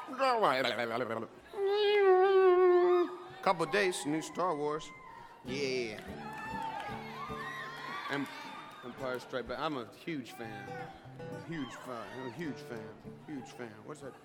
Couple days, new Star Wars. Yeah. Empire Strikes Back. I'm a huge fan. Huge fan. What's that?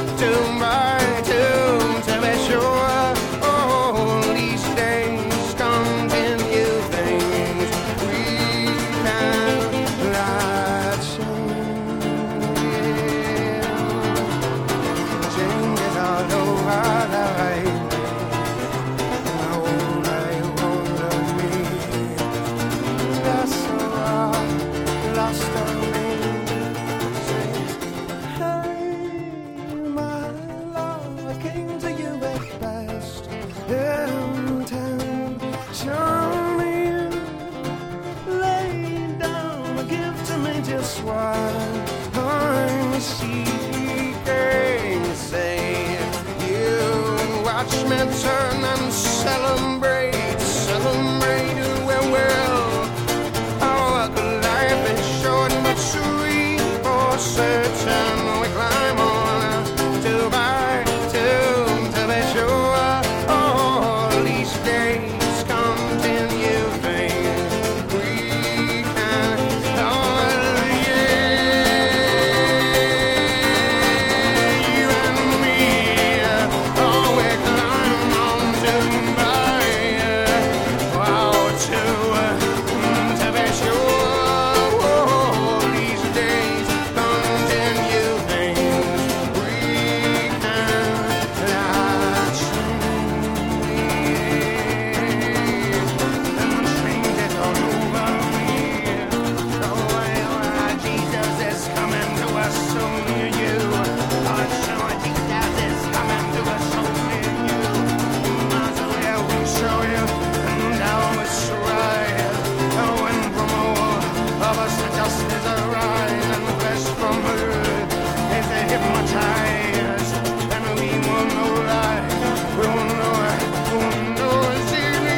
Tomb by tomb to be sure all these days come turn and celebrate, celebrate well, well. Oh, the life is short but sweet for certain. We climb on two by two to be sure. All these days continue things we can. Oh, yeah, you and me. Oh, we climb on two by wow, two to be sure. All these days continue things we cannot change. And change it all over me. Oh, well, Jesus is coming to us soon, you. Oh, sure, Jesus is coming to us soon, you. So yeah, we'll show you, and now it's right. Oh, and from all of us, justice arise, and flesh from earth is hypnotized, and we will know life, we will know it, we will know it's in you.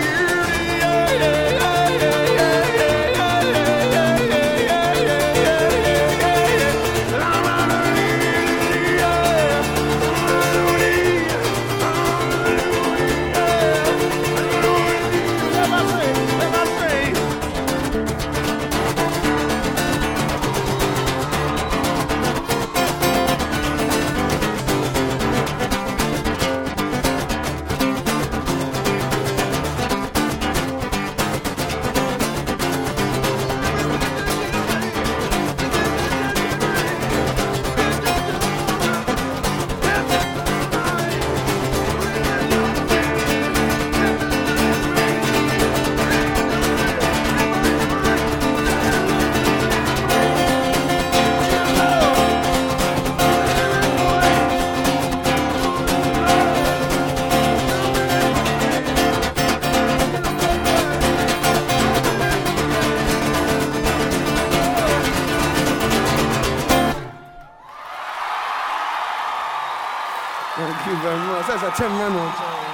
Thank you very much. That's a 10 minutes.